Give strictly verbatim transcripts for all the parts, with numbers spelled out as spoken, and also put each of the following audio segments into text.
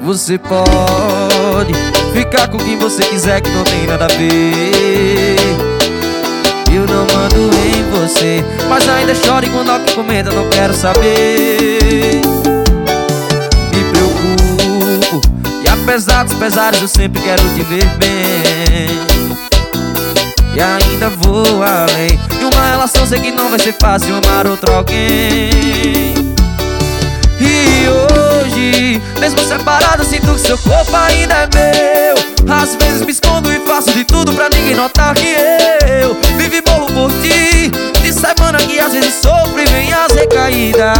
Você pode ficar com quem você quiser, que não tem nada a ver. Eu não mando em você, mas ainda choro quando alguém comenta, não quero saber. Me preocupo, e apesar dos pesares eu sempre quero te ver bem. E ainda vou além. Em uma relação sei que não vai ser fácil amar outro alguém. E hoje, mesmo separado, sinto que seu corpo ainda é meu. Às vezes me escondo e faço de tudo pra ninguém notar que eu vivo e morro por ti. De semana que às vezes sofro e vem as recaídas.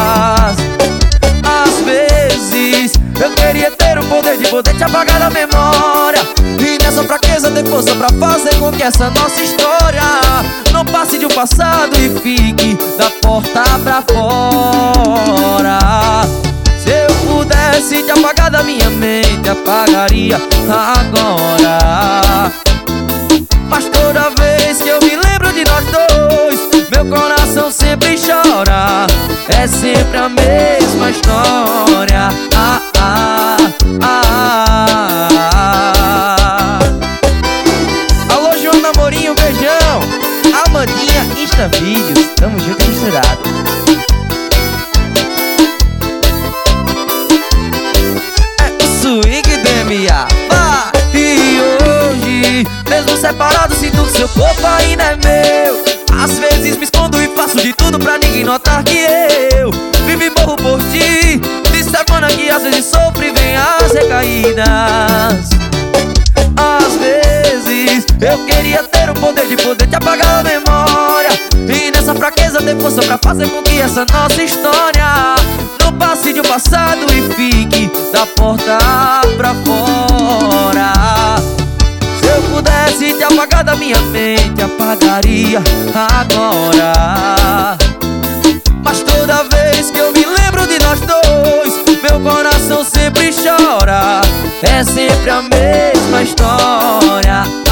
Às vezes eu queria ter o poder de poder te apagar da memória, e nessa fraqueza ter força pra fazer com que essa nossa história não passe de um passado e fique da porta pra fora. Se eu pudesse te apagar da minha mente, apagaria agora. Mas toda vez que eu me lembro de nós dois, meu coração sempre chora. É sempre a mesma história. Ah, ah, ah, ah. Alô, João Namorinho, beijão. Amandinha, Insta Vídeos, tamo junto e misturado. É o swing do M A. Ah, e hoje, mesmo separado, sinto que seu corpo ainda é meu. Às vezes me escondo e faço de tudo pra ninguém notar que eu vivo e morro por ti. De semana que às vezes sofro e vem as recaídas. Às vezes eu queria ter o poder de poder te apagar da memória, e nessa fraqueza ter força pra fazer com que essa nossa história não passe de um passado e fique da porta pra fora. Se eu pudesse te apagar da minha mente, apagaria agora. Mas toda vez que eu me lembro de nós dois, meu coração sempre chora. É sempre a mesma história.